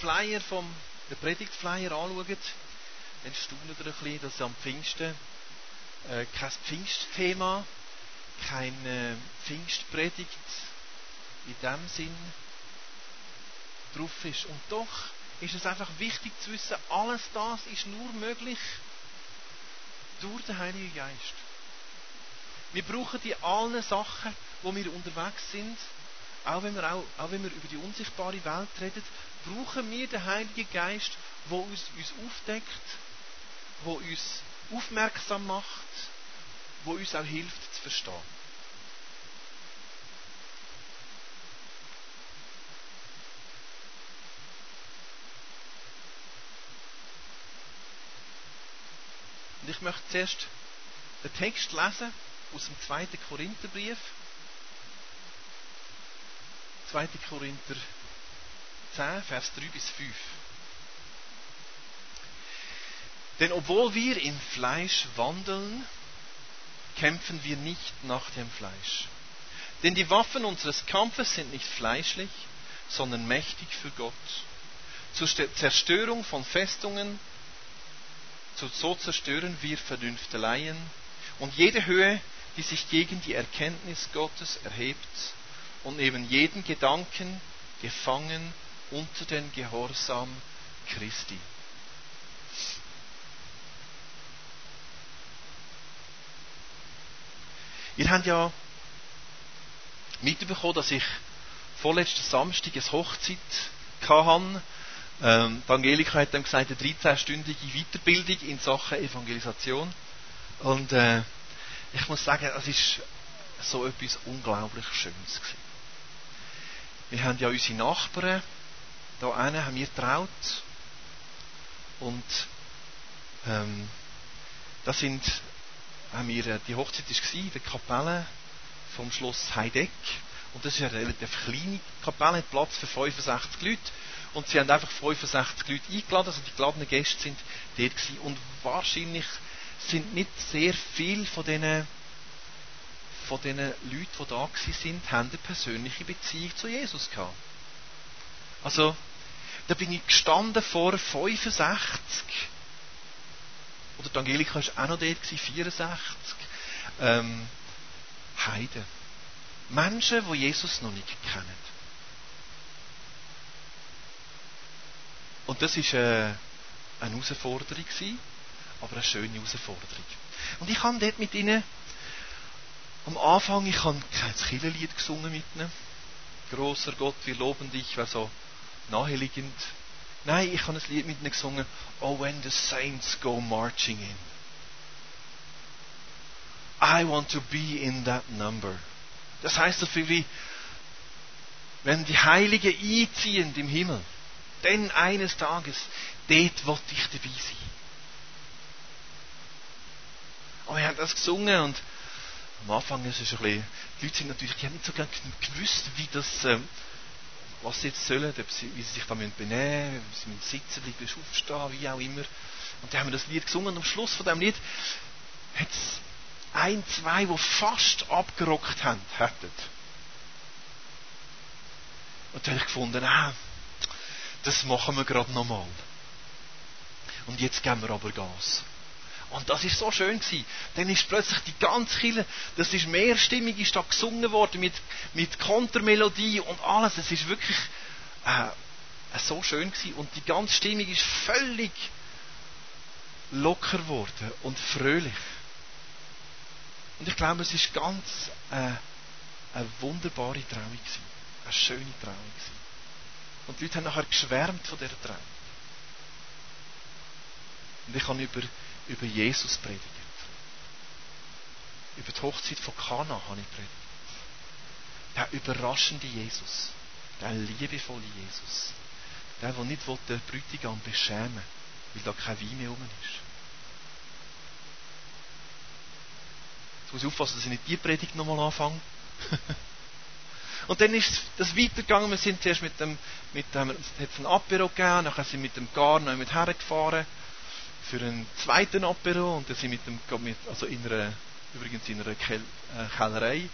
den Predigtflyer anschaut, dann staunt ihr ein bisschen, dass am Pfingsten kein Pfingstthema, keine Pfingstpredigt in dem Sinn drauf ist. Und doch ist es einfach wichtig zu wissen, alles das ist nur möglich durch den Heiligen Geist. Wir brauchen die allen Sachen, wo wir unterwegs sind, auch wenn wir über die unsichtbare Welt reden, brauchen wir den Heiligen Geist, der uns aufdeckt, der uns aufmerksam macht, der uns auch hilft zu verstehen. Und ich möchte zuerst den Text lesen aus dem 2. Korintherbrief. 2. Korinther 10, Vers 3 bis 5. Denn obwohl wir im Fleisch wandeln, kämpfen wir nicht nach dem Fleisch. Denn die Waffen unseres Kampfes sind nicht fleischlich, sondern mächtig für Gott. Zur Zerstörung von Festungen, so zerstören wir Vernünfteleien und jede Höhe, die sich gegen die Erkenntnis Gottes erhebt und neben jeden Gedanken gefangen unter den Gehorsam Christi. Ihr habt ja mitbekommen, dass ich vorletzten Samstag eine Hochzeit hatte. Die Angelika hat dann gesagt, eine 13-stündige Weiterbildung in Sachen Evangelisation. Und ich muss sagen, es ist so etwas unglaublich Schönes gewesen. Wir haben ja unsere Nachbarn, da einen haben wir getraut. Und die Hochzeit war in der Kapelle vom Schloss Heideck. Und das ist eine relativ kleine Kapelle, hat Platz für 65 Leute. Und sie haben einfach 65 Leute eingeladen, also die geladenen Gäste sind dort gewesen. Und wahrscheinlich sind nicht sehr viele von diesen Leuten, die da waren, haben eine persönliche Beziehung zu Jesus gehabt. Also, da bin ich gestanden vor 65. Oder die Angelika war auch noch dort, 64. Heiden. Menschen, die Jesus noch nicht kennen. Und das war eine Herausforderung, aber eine schöne Herausforderung. Und ich habe dort mit ihnen, am Anfang, ich habe kein Kirchenlied gesungen mit ihnen. Grosser Gott, wir loben dich, war so naheliegend. Nein, ich habe ein Lied mit ihnen gesungen. Oh, when the saints go marching in. I want to be in that number. Das heißt so viel wie, wenn die Heiligen einziehen im Himmel, denn eines Tages, dort will ich dabei sein. Und wir haben das gesungen und am Anfang ist es ein bisschen, die Leute sind natürlich, die haben nicht so gerne gewusst, wie das, was sie jetzt sollen, wie sie sich da benehmen müssen, wie sie müssen sitzen bleiben, aufstehen, wie auch immer. Und dann haben wir das Lied gesungen und am Schluss von diesem Lied hat es ein, zwei, die fast abgerockt haben, hätten. Und dann habe ich gefunden, das machen wir gerade nochmal. Und jetzt geben wir aber Gas. Und das ist so schön gewesen. Dann ist plötzlich die ganze Kirche, das ist mehrstimmig, ist da gesungen worden mit Kontermelodie und alles. Es ist wirklich so schön gewesen. Und die ganze Stimmung ist völlig locker geworden und fröhlich. Und ich glaube, es ist ganz eine wunderbare Trauung gewesen. Eine schöne Trauung gewesen. Und die Leute haben nachher geschwärmt von dieser Trauung. Und ich habe über Jesus predigt. Über die Hochzeit von Kana habe ich predigt. Der überraschende Jesus. Der liebevolle Jesus. Der nicht den Bräutigam beschämen will, weil da kein Wein mehr rum ist. Jetzt muss ich aufpassen, dass ich nicht die Predigt nochmal anfange. Und dann ist das weitergegangen. Wir sind zuerst hat es ein Apero gegeben, nachher sind wir mit dem Gar noch mit hergefahren für einen zweiten Apero und dann sind übrigens in einer Kellerei,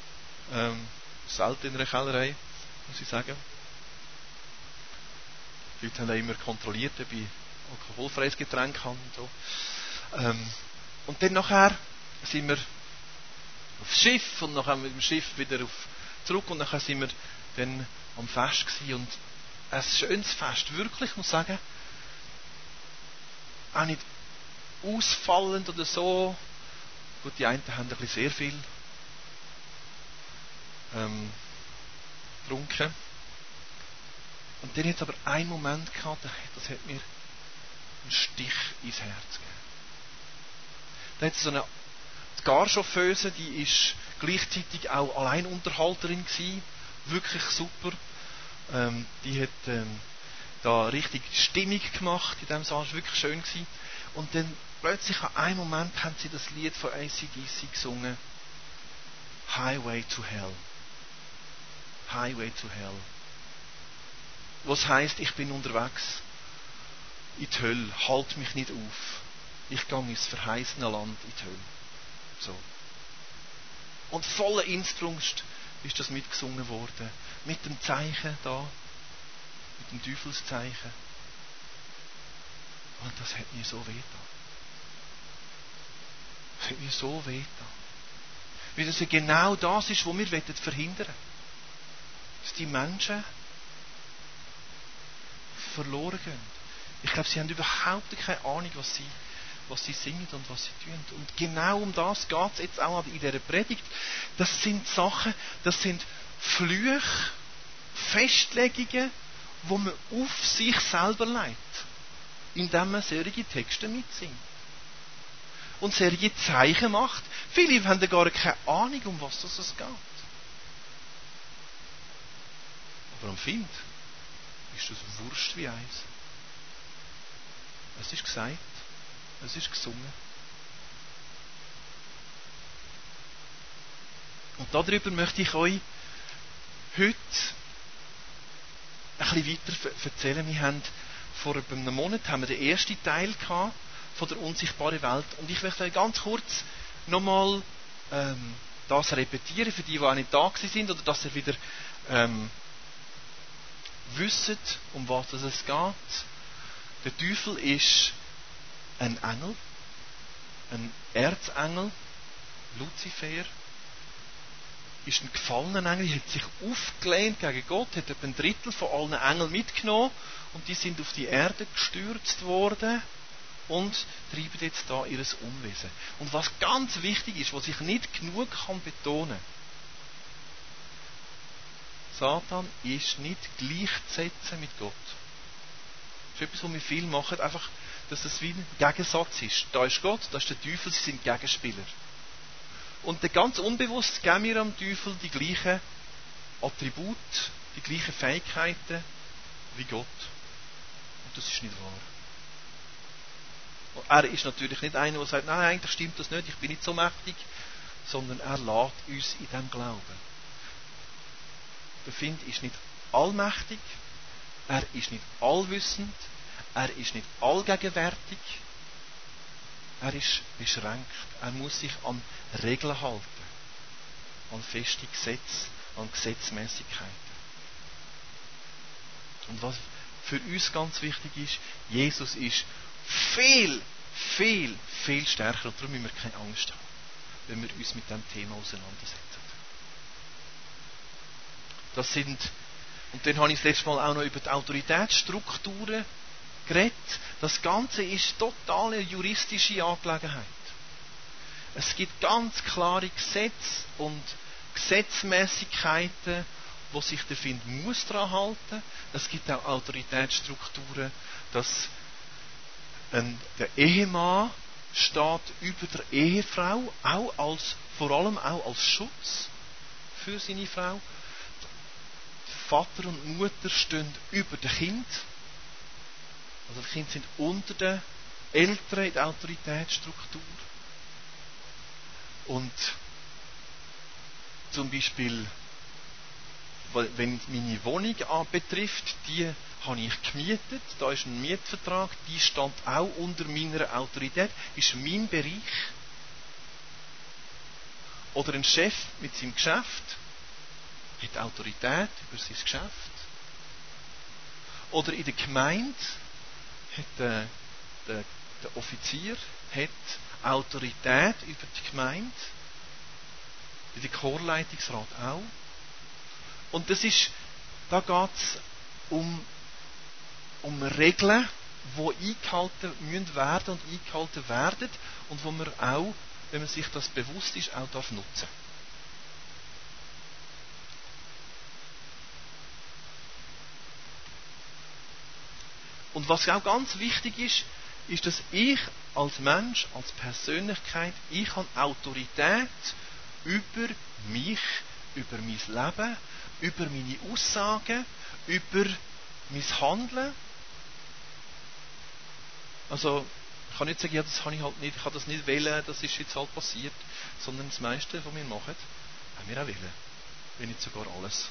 selten in einer Kellerei, muss ich sagen. Die Leute haben auch immer kontrolliert, ob ich alkoholfreies Getränk habe und so. Und dann nachher sind wir aufs Schiff und nachher mit dem Schiff wieder zurück und nachher sind wir dann am Fest gewesen. Und ein schönes Fest, wirklich, ich muss sagen, auch nicht ausfallend oder so. Gut, die einen haben ein bisschen sehr viel getrunken. Und dann hat es aber einen Moment gehabt, das hat mir einen Stich ins Herz gegeben. Da hat es so eine Garchauffeuse, die ist gleichzeitig auch Alleinunterhalterin gewesen. Wirklich super. Die hat da richtig Stimmung gemacht in diesem Saal. Das war wirklich schön gewesen. Und dann plötzlich an einem Moment haben sie das Lied von AC/DC gesungen. Highway to Hell. Highway to Hell. Was heisst, ich bin unterwegs in die Hölle. Halt mich nicht auf. Ich gehe ins verheißene Land in die Hölle. So. Und voller Inbrunst ist das mitgesungen worden. Mit dem Zeichen da. Mit dem Teufelszeichen. Und das hat mir so wehgetan. Das hat mir so wehgetan. Weil das ja genau das ist, was wir verhindern wollen. Dass die Menschen verloren gehen. Ich glaube, sie haben überhaupt keine Ahnung, was sie singen und was sie tun. Und genau um das geht es jetzt auch in dieser Predigt. Das sind Sachen, das sind Flüche, Festlegungen, die man auf sich selber legt, indem man solche Texte mitsingt. Und solche Zeichen macht. Viele haben gar keine Ahnung, um was es geht. Aber am Find ist das Wurst wie Eis. Es ist gesagt, es ist gesungen. Und darüber möchte ich euch heute ein bisschen weiter erzählen. Wir haben vor einem Monat haben wir den ersten Teil gehabt von der unsichtbaren Welt. Und ich möchte euch ganz kurz nochmal das repetieren, für die auch nicht da sind, oder dass ihr wieder wisst, um was es geht. Der Teufel ist ein Engel, ein Erzengel, Luzifer, ist ein gefallener Engel, hat sich aufgelehnt gegen Gott, hat etwa ein Drittel von allen Engeln mitgenommen und die sind auf die Erde gestürzt worden und treiben jetzt da ihr Unwesen. Und was ganz wichtig ist, was ich nicht genug kann betonen, Satan ist nicht gleichzusetzen mit Gott. Das ist etwas, was wir viel machen, einfach, dass es wie ein Gegensatz ist. Da ist Gott, da ist der Teufel, sie sind Gegenspieler. Und ganz unbewusst geben wir am Teufel die gleichen Attribute, die gleichen Fähigkeiten wie Gott. Und das ist nicht wahr. Und er ist natürlich nicht einer, der sagt, nein, eigentlich stimmt das nicht, ich bin nicht so mächtig, sondern er lässt uns in dem glauben. Der Find ist nicht allmächtig, er ist nicht allwissend, er ist nicht allgegenwärtig, er ist beschränkt. Er muss sich an Regeln halten, an feste Gesetze, an Gesetzmäßigkeiten. Und was für uns ganz wichtig ist, Jesus ist viel, viel, viel stärker und darum müssen wir keine Angst haben, wenn wir uns mit diesem Thema auseinandersetzen. Das sind, und dann habe ich das letzte Mal auch noch über die Autoritätsstrukturen geredet. Das Ganze ist total eine juristische Angelegenheit. Es gibt ganz klare Gesetze und Gesetzmäßigkeiten, wo sich der Find muss daran halten. Es gibt auch Autoritätsstrukturen, dass der Ehemann steht über der Ehefrau, vor allem auch als Schutz für seine Frau. Vater und Mutter stehen über dem Kind. Also die Kinder sind unter den Eltern in der Autoritätsstruktur. Und zum Beispiel, wenn meine Wohnung betrifft, die habe ich gemietet, da ist ein Mietvertrag, die stand auch unter meiner Autorität, ist mein Bereich. Oder ein Chef mit seinem Geschäft hat Autorität über sein Geschäft. Oder in der Gemeinde hat der Offizier hat Autorität über die Gemeinde, in der Chorleitungsrat auch. Und da geht es um Regeln, die eingehalten müssen werden und eingehalten werden und wo man auch, wenn man sich das bewusst ist, auch nutzen darf. Und was auch ganz wichtig ist, dass ich als Mensch, als Persönlichkeit, ich habe Autorität über mich, über mein Leben, über meine Aussagen, über mein Handeln. Also, ich kann nicht sagen, ja, das kann ich halt nicht, ich kann das nicht wählen, das ist jetzt halt passiert, sondern das meiste, was wir machen, haben wir auch wählen. Wenn nicht sogar alles.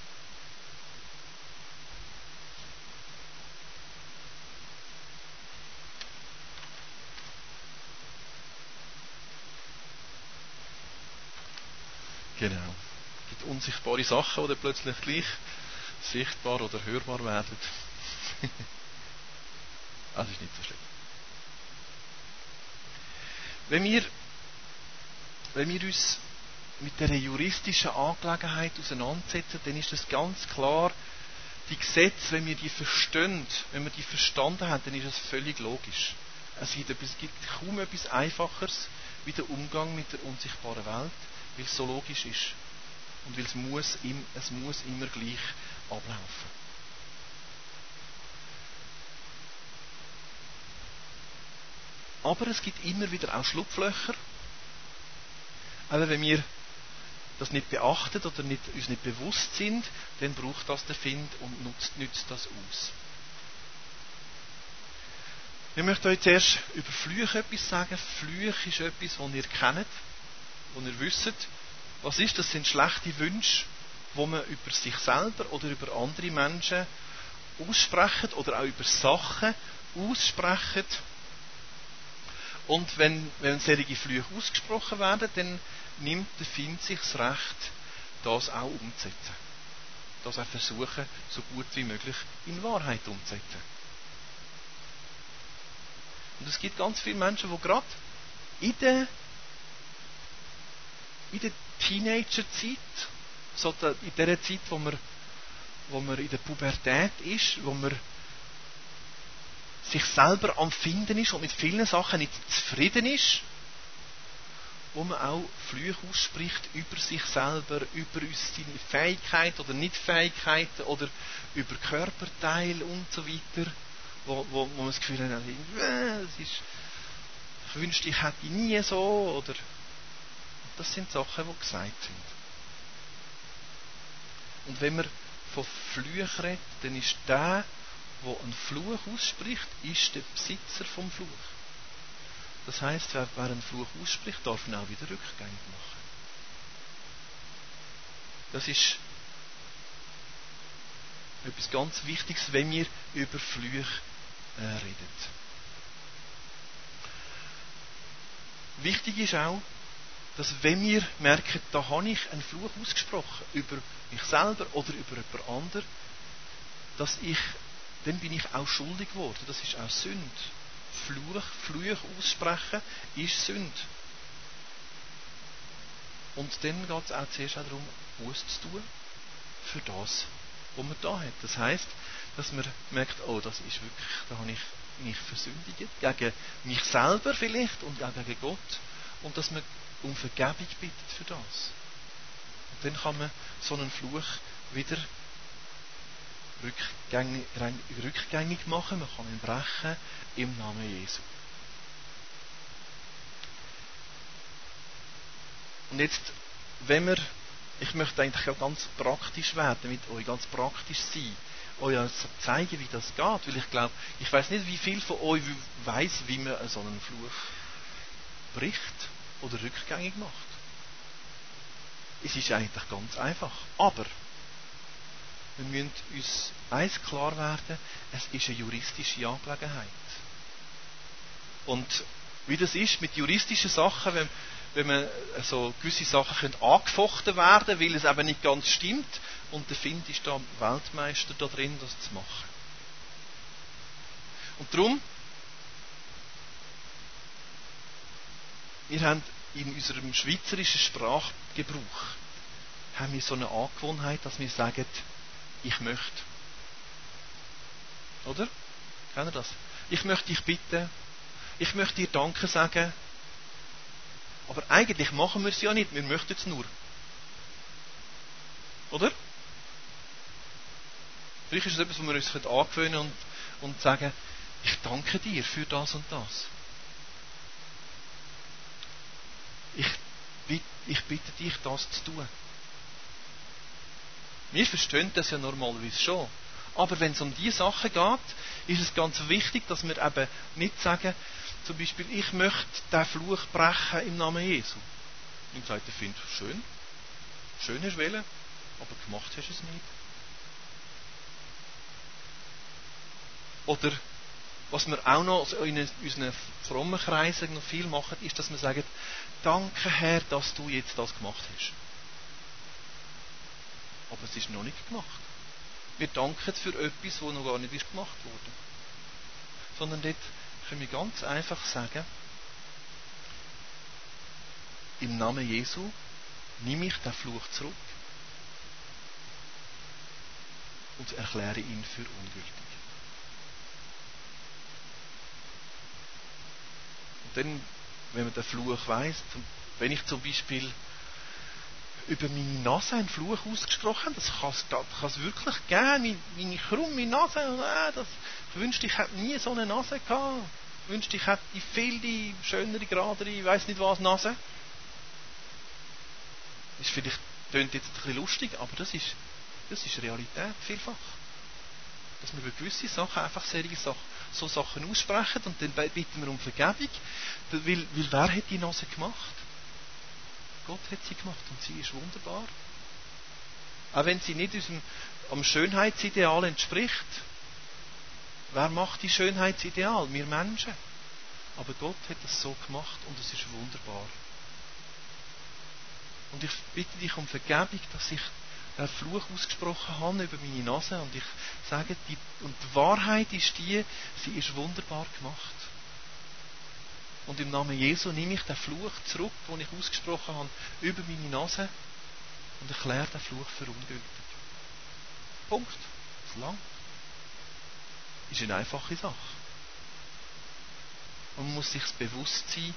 Genau. Es gibt unsichtbare Sachen, die dann plötzlich gleich sichtbar oder hörbar werden. Das ist nicht so schlimm. Wenn wir uns mit dieser juristischen Angelegenheit auseinandersetzen, dann ist das ganz klar, die Gesetze, wenn wir die verstehen, wenn wir die verstanden haben, dann ist das völlig logisch. Es gibt kaum etwas Einfacheres wie der Umgang mit der unsichtbaren Welt, weil es so logisch ist. Und weil es muss immer gleich ablaufen. Aber es gibt immer wieder auch Schlupflöcher. Aber wenn wir das nicht beachten oder uns nicht bewusst sind, dann braucht das der Find und nützt das aus. Ich möchte euch zuerst über Flüche etwas sagen. Flüche ist etwas, das ihr kennt, das ihr wisst. Was ist? Das sind schlechte Wünsche, die man über sich selber oder über andere Menschen aussprechen oder auch über Sachen aussprechen. Und wenn solche Flüche ausgesprochen werden, dann nimmt der Find sich das Recht, das auch umzusetzen. Das auch versuchen, so gut wie möglich in Wahrheit umzusetzen. Und es gibt ganz viele Menschen, die gerade in der Teenagerzeit, so in der Zeit, wo man in der Pubertät ist, wo man sich selber am Finden ist und mit vielen Sachen nicht zufrieden ist, wo man auch Flüche ausspricht über sich selber, über seine Fähigkeit oder Nichtfähigkeiten oder über Körperteile und so weiter, wo man das Gefühl hat, ich wünschte, ich hätte nie so, oder das sind Sachen, die gesagt sind. Und wenn man von Flüchen redet, dann ist der einen Fluch ausspricht, ist der Besitzer vom Fluch. Das heisst, wer einen Fluch ausspricht, darf ihn auch wieder rückgängig machen. Das ist etwas ganz Wichtiges, wenn wir über Flüche reden. Wichtig ist auch, dass wenn wir merken, da habe ich einen Fluch ausgesprochen, über mich selber oder über jemand anderen, dann bin ich auch schuldig geworden. Das ist auch Sünde. Fluch aussprechen ist Sünde. Und dann geht es auch zuerst darum, Buße zu tun für das, was man da hat. Das heisst, dass man merkt, oh, das ist wirklich, da habe ich mich versündigt, gegen mich selber vielleicht und auch gegen Gott. Und dass man um Vergebung bittet für das. Und dann kann man so einen Fluch wieder rückgängig machen, man kann ihn brechen im Namen Jesu. Und jetzt, ich möchte eigentlich auch ganz praktisch werden mit euch, ganz praktisch sein, euch also zeigen, wie das geht, weil ich weiß nicht, wie viel von euch weiss, wie man so einen Fluch bricht oder rückgängig macht. Es ist eigentlich ganz einfach, aber wir müssen uns eins klar werden, es ist eine juristische Angelegenheit. Und wie das ist mit juristischen Sachen, wenn man so gewisse Sachen angefochten werden können, weil es eben nicht ganz stimmt, und der Find ist da Weltmeister da drin, das zu machen. Und darum, wir haben in unserem schweizerischen Sprachgebrauch haben wir so eine Angewohnheit, dass wir sagen, ich möchte. Oder? Kennt ihr das? Ich möchte dich bitten, ich möchte dir Danke sagen, aber eigentlich machen wir es ja nicht, wir möchten es nur. Oder? Vielleicht ist es etwas, wo wir uns angewöhnen können und sagen, ich danke dir für das und das. Ich bitte dich, das zu tun. Wir verstehen das ja normalerweise schon. Aber wenn es um diese Sachen geht, ist es ganz wichtig, dass wir eben nicht sagen, zum Beispiel, ich möchte den Fluch brechen im Namen Jesu. Und sagt, er findet schön. Schön hast du wollen, aber gemacht hast du es nicht. Oder was wir auch noch in unseren frommen Kreisen noch viel machen, ist, dass wir sagen, danke Herr, dass du jetzt das gemacht hast. Aber es ist noch nicht gemacht. Wir danken für etwas, das noch gar nicht ist gemacht wurde. Sondern dort können wir ganz einfach sagen, im Namen Jesu nehme ich den Fluch zurück und erkläre ihn für ungültig. Und dann, wenn man den Fluch weiss, wenn ich zum Beispiel über meine Nase einen Fluch ausgesprochen habe, das kann es wirklich geben, meine krumme Nase, ich wünschte, ich hätte nie so eine Nase gehabt, ich wünschte, ich hätte viel schönere, geradere, ich weiss nicht was, Nase. Das ist vielleicht, klingt jetzt ein bisschen lustig, aber das ist Realität vielfach. Dass wir über gewisse Sachen einfach so Sachen aussprechen und dann bitten wir um Vergebung, weil wer hat die Nase gemacht? Gott hat sie gemacht und sie ist wunderbar. Auch wenn sie nicht am Schönheitsideal entspricht. Wer macht die Schönheitsideal? Wir Menschen. Aber Gott hat es so gemacht und es ist wunderbar. Und ich bitte dich um Vergebung, dass ich den Fluch ausgesprochen habe über meine Nase und ich sage, die Wahrheit ist sie ist wunderbar gemacht. Und im Namen Jesu nehme ich den Fluch zurück, den ich ausgesprochen habe, über meine Nase und erkläre den Fluch für ungültig. Punkt. Das ist lang. Ist eine einfache Sache. Und man muss sich bewusst sein.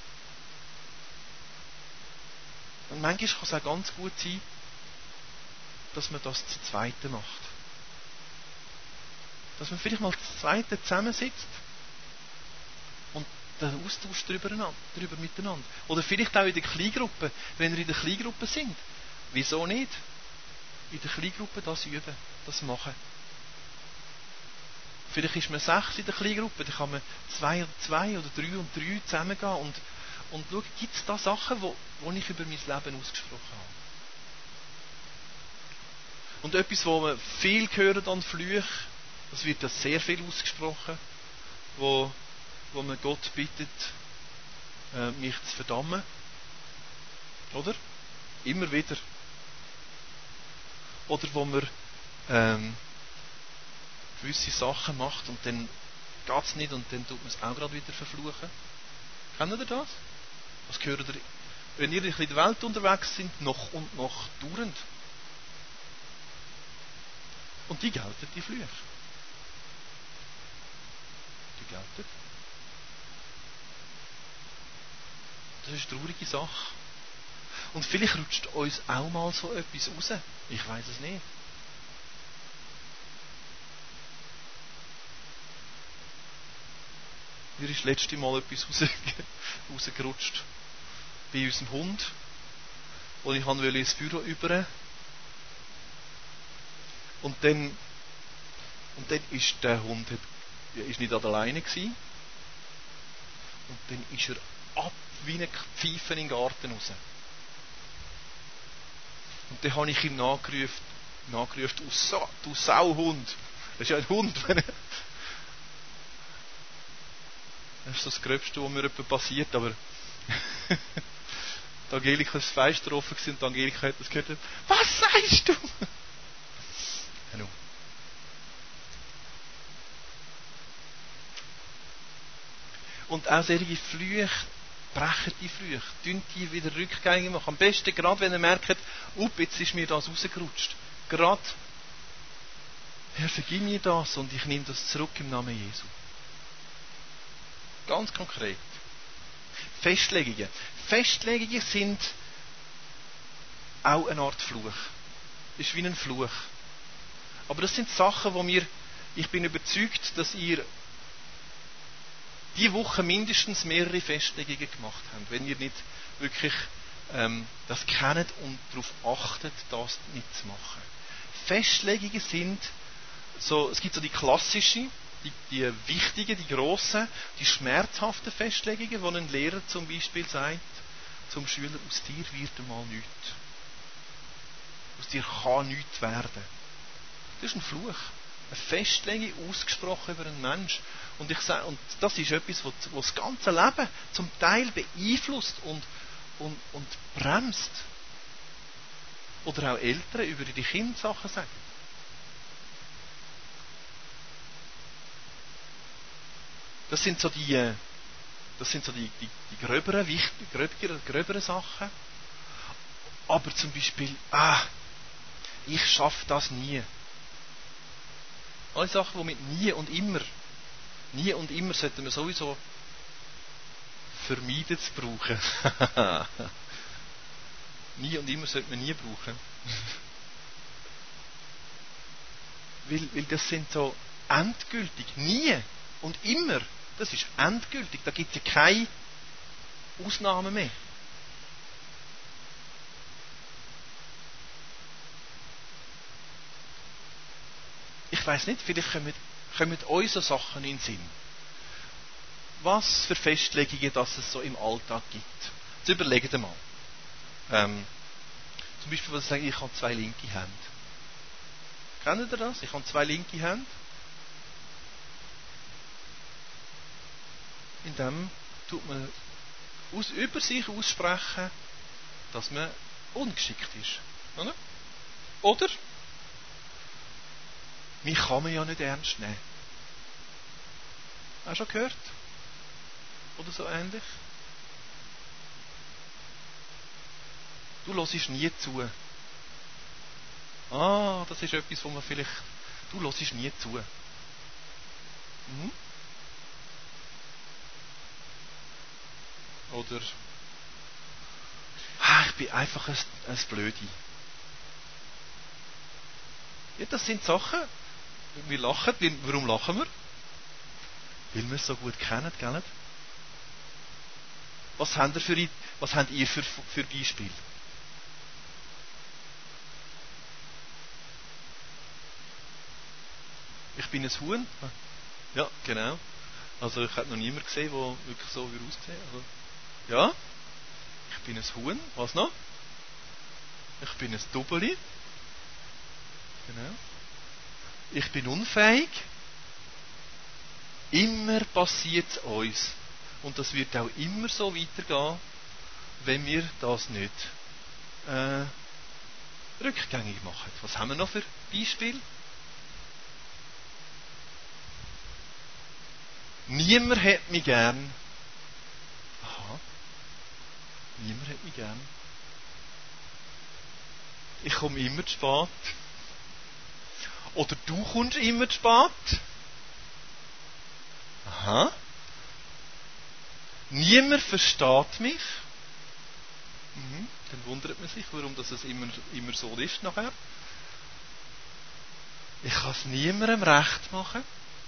Und manchmal kann es auch ganz gut sein, dass man das zu Zweiten macht. Dass man vielleicht mal zu Zweiten zusammensitzt und den Austausch darüber miteinander. Oder vielleicht auch in der Kleingruppe, wenn wir in der Kleingruppe sind. Wieso nicht? In der Kleingruppe das üben, das machen. Vielleicht ist man 6 in der Kleingruppe, dann kann man 2 und 2 oder 3 und 3 zusammengehen und schauen, gibt es da Sachen, wo ich über mein Leben ausgesprochen habe. Und etwas, wo man viel hören an Flüchen, das wird ja sehr viel ausgesprochen, wo man Gott bittet, mich zu verdammen. Oder? Immer wieder. Oder wo man gewisse Sachen macht und dann geht es nicht und dann tut man es auch gerade wieder verfluchen. Kennt ihr das? Was gehört ihr, wenn ihr in der Welt unterwegs sind, noch und noch dauernd? Und die gelten, die Flüche. Die gelten. Das ist eine traurige Sache. Und vielleicht rutscht uns auch mal so etwas raus. Ich weiß es nicht. Mir ist das letzte Mal etwas rausgerutscht. Bei unserem Hund. Und ich wollte ins Büro über. Und dann ist der Hund ist nicht alleine gewesen. Und dann ist er ab wie eine Pfeife in den Garten raus. Und dann habe ich ihm nachgerufen, du Sauhund. Das ist ja ein Hund. Das ist das Gröbste, was mir etwa passiert, aber die Angelika ist Fenster offen gewesen und die Angelika hat das gehört. Was sagst du? Hallo. Und auch solche Flüche, brechen die Flüche, tun die wieder rückgängig machen. Am besten gerade, wenn ihr merkt, jetzt ist mir das rausgerutscht. Gerade, Herr, vergib mir das und ich nehme das zurück im Namen Jesu. Ganz konkret. Festlegungen. Festlegungen sind auch eine Art Fluch. Das ist wie ein Fluch. Aber das sind Sachen, ich bin überzeugt, dass ihr diese Woche mindestens mehrere Festlegungen gemacht habt, wenn ihr nicht wirklich das kennt und darauf achtet, das nicht zu machen. Festlegungen sind so, es gibt so die klassischen, die wichtigen, die grossen, die schmerzhaften Festlegungen, wo ein Lehrer zum Beispiel sagt zum Schüler, aus dir wird einmal nichts. Aus dir kann nichts werden. Das ist ein Fluch. Eine Festlegung ausgesprochen über einen Menschen. Und das ist etwas, was das ganze Leben zum Teil beeinflusst und bremst. Oder auch Eltern über die Kinder Sachen sagen. Das sind so die gröberen Sachen. Aber zum Beispiel, ich schaffe das nie. Alle Sachen, die mit nie und immer sollten wir sowieso vermeiden zu brauchen. Nie und immer sollte man nie brauchen. weil das sind so endgültig, nie und immer. Das ist endgültig. Da gibt es ja keine Ausnahmen mehr. Ich weiss nicht, vielleicht kommen euch so Sachen in den Sinn. Was für Festlegungen dass es so im Alltag gibt. Jetzt überlegt mal. Zum Beispiel, was ich sage, ich habe 2 linke Hände. Kennt ihr das? Ich habe 2 linke Hände. In dem tut man über sich aussprechen, dass man ungeschickt ist. Oder? Oder? Mich kann man ja nicht ernst nehmen. Hast du schon gehört? Oder so ähnlich? Du hörst nie zu. Das ist etwas, wo man vielleicht... Du hörst nie zu. Mhm. Oder... ich bin einfach ein Blödi. Ja, das sind Sachen... Wir lachen. Warum lachen wir? Weil wir es so gut kennen, gell? Was habt ihr für Beispiele? Ich bin ein Huhn. Ja, genau. Also ich habe noch niemanden gesehen, der wirklich so aussehen. Also, ja, ich bin ein Huhn. Was noch? Ich bin ein Dubbeli. Genau. Ich bin unfähig. Immer passiert es uns. Und das wird auch immer so weitergehen, wenn wir das nicht rückgängig machen. Was haben wir noch für Beispiele? Niemand hat mich gern. Aha. Niemand hat mich gern. Ich komme immer zu spät. Oder du kommst immer zu spät. Aha. Niemand versteht mich. Dann wundert man sich, warum das es immer so ist nachher. Ich kann es niemandem recht machen.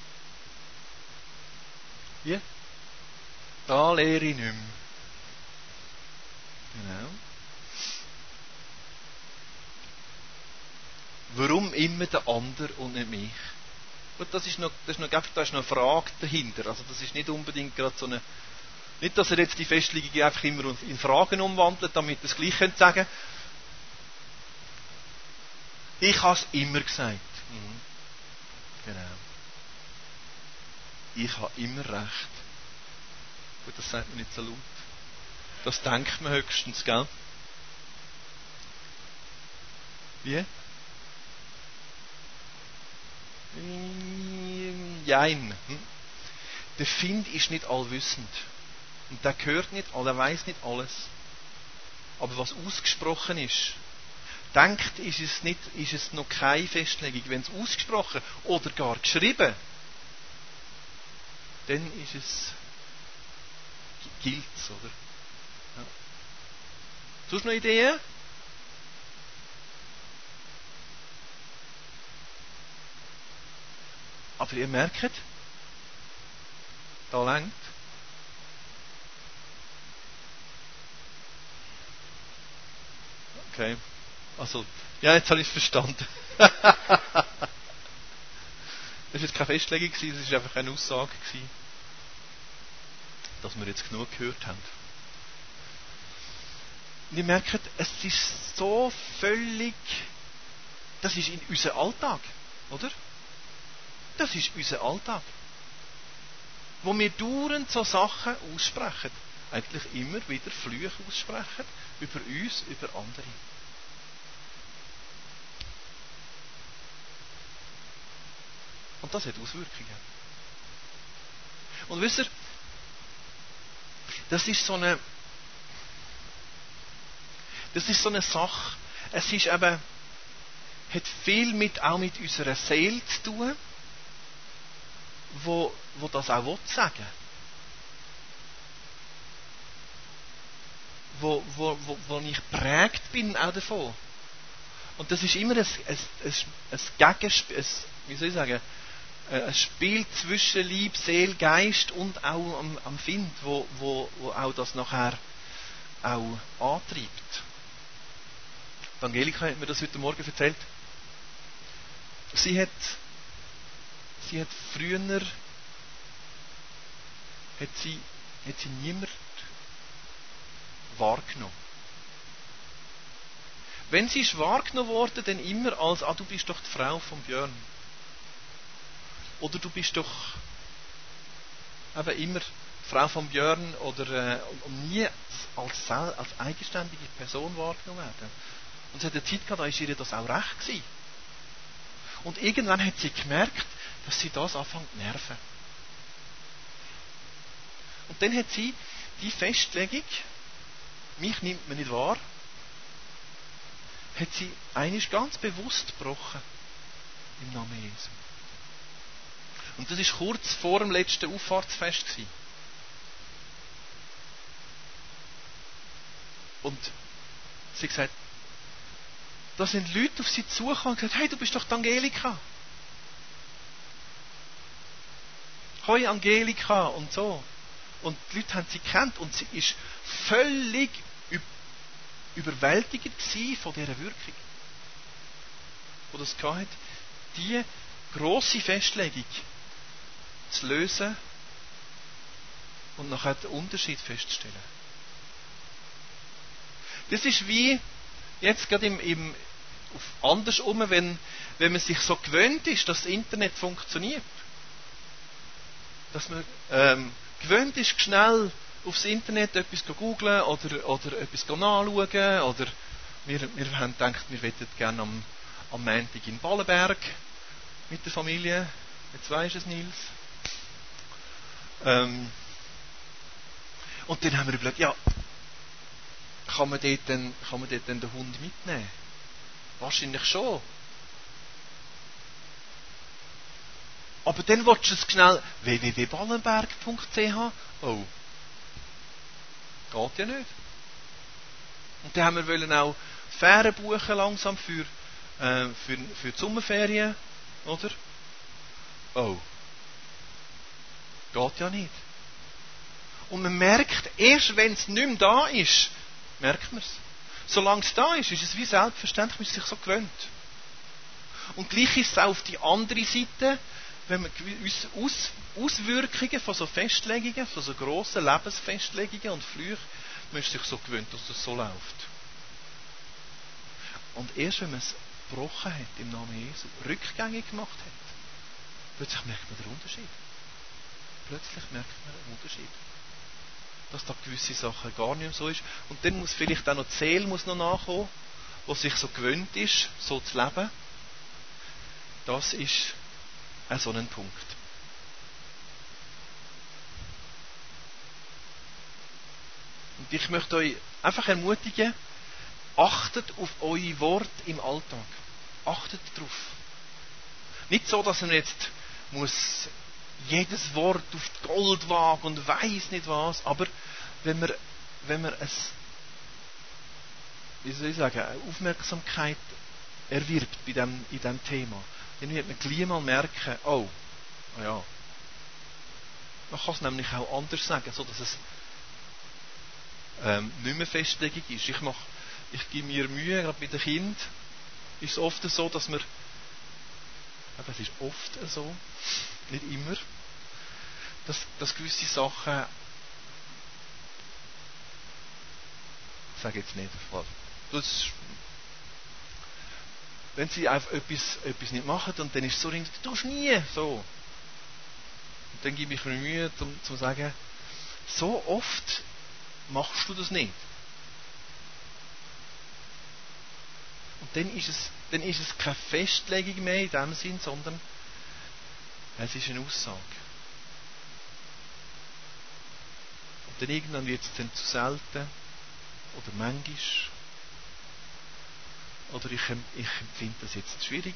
Wie? Da lehre ich nicht mehr. Genau. Warum immer der andere und nicht mich? Gut, da ist noch eine Frage dahinter. Also das ist nicht unbedingt gerade so eine... Nicht, dass er jetzt die Festlegung einfach immer in Fragen umwandelt, damit ihr es gleich sagen könnt. Ich habe es immer gesagt. Genau. Ich habe immer recht. Gut, das sagt man nicht so laut. Das denkt man höchstens, gell? Wie? Jein. Der Find ist nicht allwissend. Und der hört nicht, der weiß nicht alles. Aber was ausgesprochen ist, denkt, ist es noch keine Festlegung. Wenn es ausgesprochen oder gar geschrieben, dann ist es, gilt es, oder? Ja. Sonst noch Ideen? Aber ihr merkt, da längt. Okay. Also, ja, jetzt habe ich es verstanden. Das war jetzt keine Festlegung, es war einfach eine Aussage, dass wir jetzt genug gehört haben. Und ihr merkt, es ist so völlig, das ist in unserem Alltag, oder? Das ist unser Alltag. Wo wir dauernd so Sachen aussprechen. Eigentlich immer wieder Flüche aussprechen. Über uns, über andere. Und das hat Auswirkungen. Und wisst ihr, das ist so eine Sache, es ist eben, hat viel auch mit unserer Seele zu tun, wo das auch sagen will. Wo ich geprägt bin auch davon. Und das ist immer ein Gegenspiel, wie soll ich sagen, ein Spiel zwischen Lieb, Seele, Geist und auch am Find, wo auch das nachher auch antreibt. Die Angelika hat mir das heute Morgen erzählt. Sie hat früher hat sie niemand wahrgenommen. Wenn sie ist wahrgenommen worden, dann immer als, du bist doch die Frau von Björn. Oder du bist doch eben immer die Frau von Björn oder und nie als eigenständige Person wahrgenommen werden. Und es hat eine Zeit gehabt, da war ihr das auch recht gewesen. Und irgendwann hat sie gemerkt, dass sie das anfängt zu nerven. Und dann hat sie die Festlegung, mich nimmt man nicht wahr, hat sie einiges ganz bewusst gebrochen im Namen Jesu. Und das war kurz vor dem letzten Auffahrtsfest gewesen. Und sie hat gesagt, da sind Leute auf sie zugekommen und gesagt, hey, du bist doch die Angelika. Hoi Angelika und so. Und die Leute haben sie gekannt und sie ist völlig überwältigend von dieser Wirkung, die das hatte, die grosse Festlegung zu lösen und nachher den Unterschied festzustellen. Das ist wie jetzt gerade andersrum, wenn man sich so gewöhnt ist, dass das Internet funktioniert. Dass man gewöhnt ist, schnell aufs Internet etwas googlen oder etwas nachschauen. Oder wir haben gedacht, wir möchten gerne am Montag in Ballenberg mit der Familie. Jetzt weisst du es, Nils. Und dann haben wir überlegt, ja, kann man dort den Hund mitnehmen? Wahrscheinlich schon. Aber dann willst du es schnell www.ballenberg.ch. Oh. Geht ja nicht. Und dann haben wir auch Fähren buchen langsam für die Sommerferien. Oder? Oh. Geht ja nicht. Und man merkt, erst wenn es nicht mehr da ist, merkt man es. Solange es da ist es wie selbstverständlich, man ist sich so gewöhnt. Und gleich ist es auch auf die andere Seite, wenn man Auswirkungen von so Festlegungen, von so grossen Lebensfestlegungen und Flüchen, man ist sich so gewöhnt, dass das so läuft. Und erst wenn man es gebrochen hat im Namen Jesu, rückgängig gemacht hat, plötzlich merkt man den Unterschied. Dass da gewisse Sachen gar nicht mehr so ist. Und dann muss vielleicht auch noch die Seele noch nachkommen, die sich so gewöhnt ist, so zu leben. Das ist so ein Punkt. Und ich möchte euch einfach ermutigen, achtet auf eure Worte im Alltag. Achtet darauf. Nicht so, dass man jetzt muss jedes Wort auf die Goldwaage und weiss nicht was, aber wenn man es, wie soll ich sagen, eine Aufmerksamkeit erwirbt in diesem Thema, dann wird man gleich mal merken, oh ja, man kann es nämlich auch anders sagen, so dass es nicht mehr festlegend ist. Ich gebe mir Mühe, gerade bei den Kindern ist es oft so, dass man, aber es ist oft so, nicht immer, dass gewisse Sachen, ich sage jetzt nicht, wenn sie einfach etwas nicht machen und dann ist es so, du tust nie so. Und dann gebe ich mir Mühe, zu sagen, so oft machst du das nicht. Und dann ist es keine Festlegung mehr in dem Sinn, sondern es ist eine Aussage. Und dann irgendwann wird es dann zu selten oder manchmal. Oder ich empfinde das jetzt schwierig.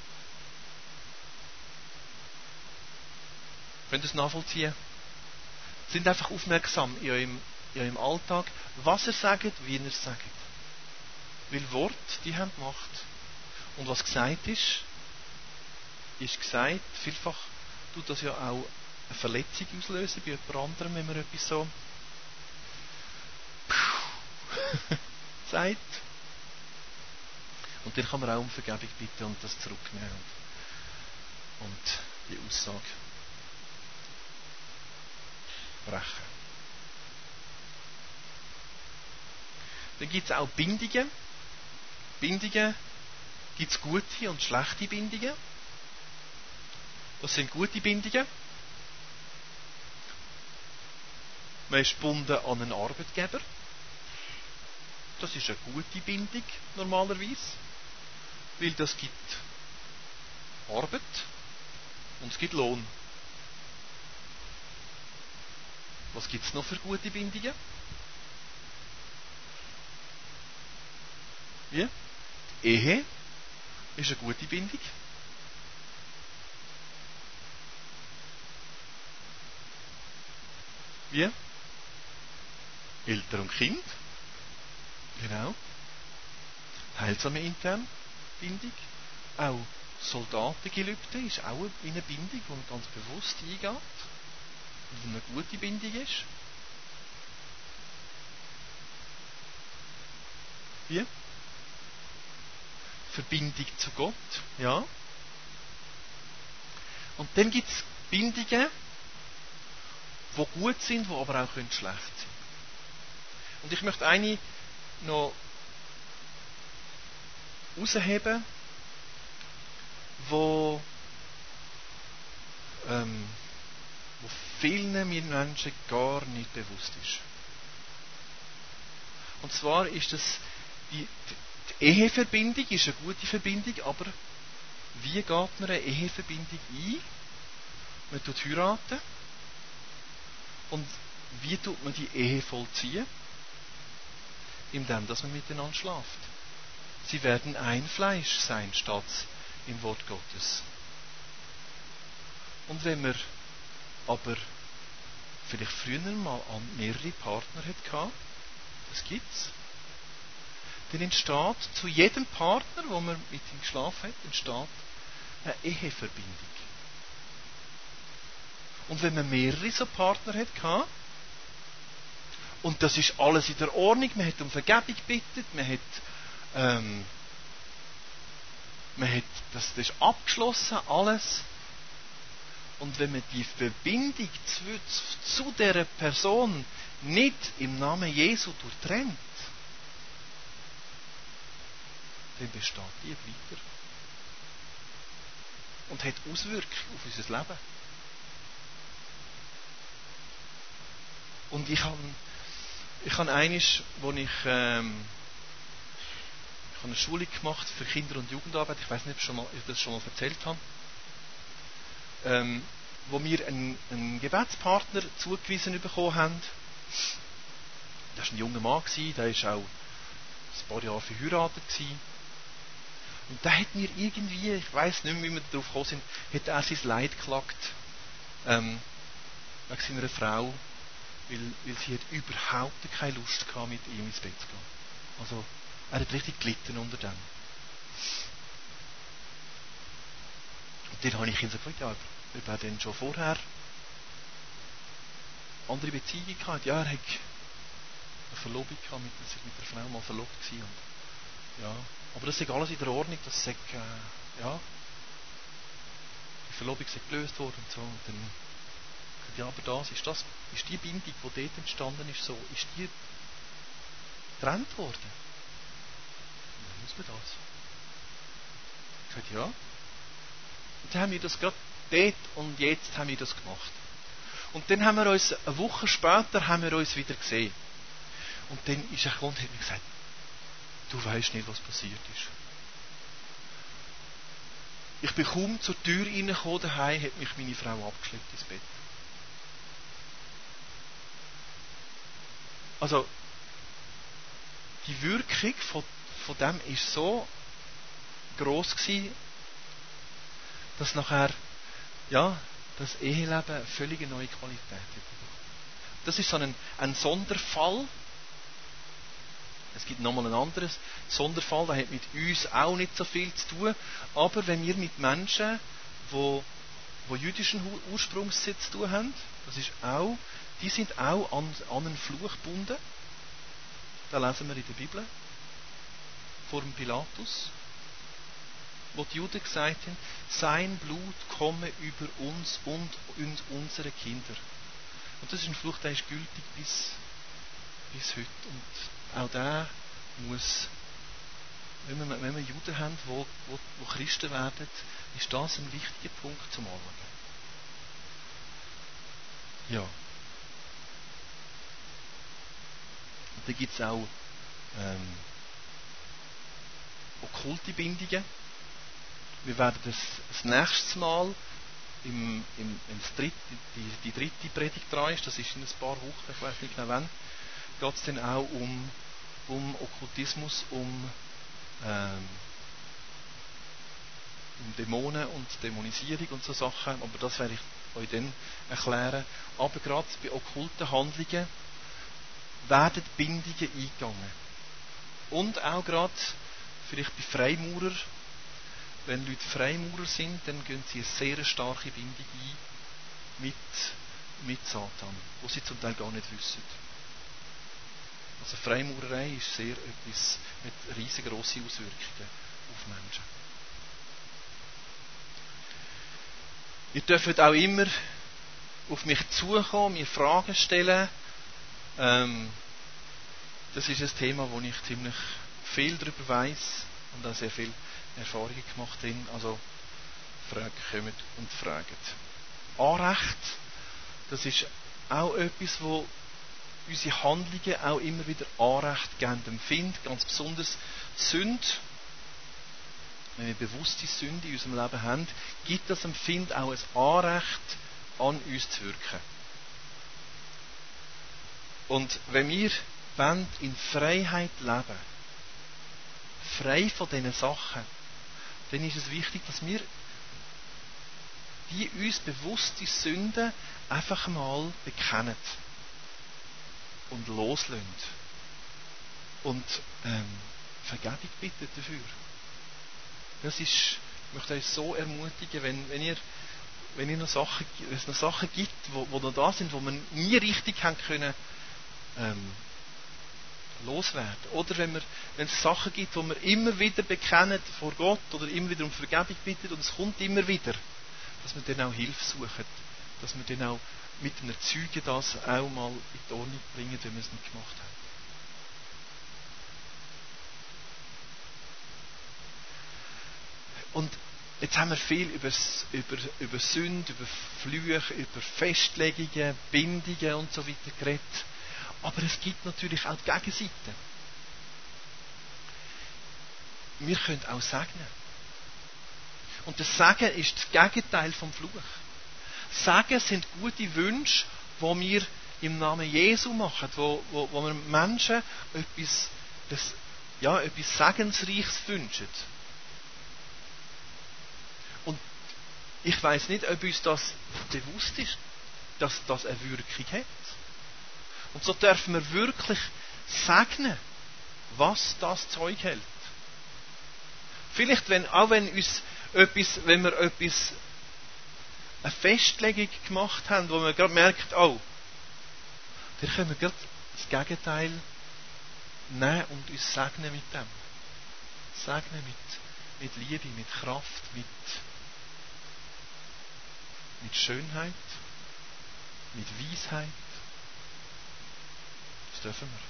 Könnt ihr es nachvollziehen? Sind einfach aufmerksam in eurem Alltag, was ihr sagt, wie ihr es sagt. Weil Worte, die haben Macht. Und was gesagt ist gesagt. Vielfach tut das ja auch eine Verletzung auslösen bei jemand anderem, wenn man etwas so sagt. Und dann kann man auch um Vergebung bitten und das zurücknehmen und die Aussage brechen. Dann gibt es auch Bindungen. Bindungen gibt es gute und schlechte Bindungen. Das sind gute Bindungen. Man ist gebunden an einen Arbeitgeber. Das ist eine gute Bindung normalerweise. Weil das gibt Arbeit und es gibt Lohn. Was gibt es noch für gute Bindungen? Wie? Die Ehe ist eine gute Bindung. Wie? Eltern und Kind. Genau. Heilsame interne Bindung. Auch Soldatengelübde ist auch eine Bindung, die man ganz bewusst eingeht. Und eine gute Bindung ist. Wie? Verbindung zu Gott. Ja. Und dann gibt es Bindungen, die gut sind, die aber auch schlecht sein können. Und ich möchte eine noch herausheben, wo vielen Menschen gar nicht bewusst ist. Und zwar ist das die Eheverbindung ist eine gute Verbindung, aber wie geht man eine Eheverbindung ein? Man tut heiraten. Und wie tut man die Ehe vollziehen? Indem, dass man miteinander schläft. Sie werden ein Fleisch sein, steht im Wort Gottes. Und wenn man aber vielleicht früher mal an mehrere Partner hatte, das gibt's, dann entsteht zu jedem Partner, wo man mit ihm geschlafen hat, entsteht eine Eheverbindung. Und wenn man mehrere so Partner hatte, und das ist alles in der Ordnung, man hat um Vergebung gebeten, das ist abgeschlossen, alles. Und wenn man die Verbindung zu dieser Person nicht im Namen Jesu durchtrennt, dann besteht die weiter. Und hat Auswirkungen auf unser Leben. Und ich habe eines, wo ich habe eine Schulung gemacht für Kinder- und Jugendarbeit. Ich weiß nicht, ob ich das schon mal erzählt habe. Wo wir einen Gebetspartner zugewiesen bekommen haben. Das war ein junger Mann, der war auch ein paar Jahre verheiratet. Und der hat mir irgendwie, ich weiss nicht mehr, wie wir darauf gekommen sind, hat er sein Leid geklagt, wegen seiner Frau, weil sie hat überhaupt keine Lust gehabt, mit ihm ins Bett zu gehen. Also, er hat richtig gelitten unter dem. Und dann habe ich ihn so gefragt, ja, ob er denn schon vorher andere Beziehungen gehabt. Ja, er hat eine Verlobung gehabt, mit der Frau mal verlobt gewesen. Und, ja, aber das ist alles in der Ordnung, das ist, ja, die Verlobung ist gelöst worden und so. Und dann, ja, aber ist die Bindung, die dort entstanden ist, so, ist die getrennt worden? Und dann muss man das. Ich sagte, ja. Und dann haben wir das gerade dort und jetzt haben wir das gemacht. Und dann haben wir uns, eine Woche später, haben wir uns wieder gesehen. Und dann ist er gekommen und hat mir gesagt, du weisst nicht, was passiert ist. Ich bin kaum zur Tür reingekommen, daheim hat mich meine Frau abgeschleppt ins Bett. Also, die Wirkung von dem war so gross gewesen, dass nachher, ja, das Eheleben eine völlig neue Qualität hat bekommen. Das ist so ein Sonderfall. Es gibt nochmal einen anderen Sonderfall, der hat mit uns auch nicht so viel zu tun. Aber wenn wir mit Menschen, die jüdischen Ursprungs zu tun haben, das ist auch, die sind auch an einen Fluch gebunden. Da lesen wir in der Bibel, vor dem Pilatus, wo die Juden gesagt haben, sein Blut komme über uns und unsere Kinder. Und das ist ein Fluch, der ist gültig bis heute. Und auch der muss, wenn wir Juden haben, die Christen werden, ist das ein wichtiger Punkt zum Anschauen. Ja. Und da gibt es auch okkulte Bindungen. Wir werden das nächste Mal, die dritte Predigt dran ist, das ist in ein paar Wochen, ich weiß nicht genau wann, geht es dann auch um Okkultismus, um Dämonen und Dämonisierung und so Sachen, aber das werde ich euch dann erklären. Aber gerade bei okkulten Handlungen werden Bindungen eingegangen. Und auch gerade vielleicht bei Freimaurern, wenn Leute Freimaurer sind, dann gehen sie eine sehr starke Bindung ein mit Satan, wo sie zum Teil gar nicht wissen. Also Freimaurerei ist sehr etwas mit riesengroßen Auswirkungen auf Menschen. Ihr dürft auch immer auf mich zukommen, mir Fragen stellen. Das ist ein Thema, wo ich ziemlich viel darüber weiss und auch sehr viel Erfahrungen gemacht habe. Also kommt und fragt. Anrecht, das ist auch etwas, wo unsere Handlungen auch immer wieder Anrecht geben empfinden. Ganz besonders Sünde. Wenn wir bewusste Sünde in unserem Leben haben, gibt das Empfinden auch ein Anrecht, an uns zu wirken. Und wenn wir in Freiheit leben, frei von diesen Sachen, dann ist es wichtig, dass wir die uns bewusste Sünden einfach mal bekennen und loslassen und Vergebung bitten dafür. Das ist, ich möchte euch so ermutigen, wenn es noch Sachen gibt, wo noch da sind, wo man nie richtig haben können loswerden. Oder wenn es Sachen gibt, wo man immer wieder bekennen vor Gott oder immer wieder um Vergebung bittet und es kommt immer wieder, dass wir dann auch Hilfe suchen, dass wir dann auch mit einem Zeugen das auch mal in die Ordnung bringen, wenn wir es nicht gemacht haben. Und jetzt haben wir viel über Sünde, über Flüche, über Festlegungen, Bindungen und so weiter geredet. Aber es gibt natürlich auch die Gegenseite. Wir können auch segnen. Und das Segen ist das Gegenteil vom Fluch. Segen sind gute Wünsche, die wir im Namen Jesu machen, wo wir Menschen etwas Segensreiches wünschen. Und ich weiss nicht, ob uns das bewusst ist, dass das eine Wirkung hat. Und so dürfen wir wirklich segnen, was das Zeug hält. Vielleicht, wenn wir eine Festlegung gemacht haben, wo man gerade merkt, da können wir gerade das Gegenteil nehmen und uns segnen mit dem. Segnen mit Liebe, mit Kraft, mit Schönheit, mit Weisheit. Das dürfen wir.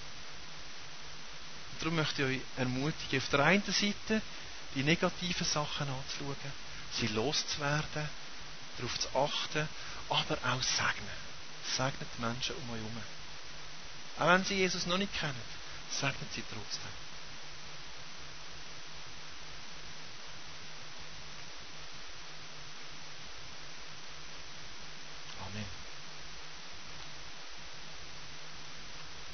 Und darum möchte ich euch ermutigen, auf der einen Seite die negativen Sachen anzuschauen, sie loszuwerden, darauf zu achten, aber auch segnen. Segnet die Menschen um euch herum. Auch wenn sie Jesus noch nicht kennen, segnet sie trotzdem.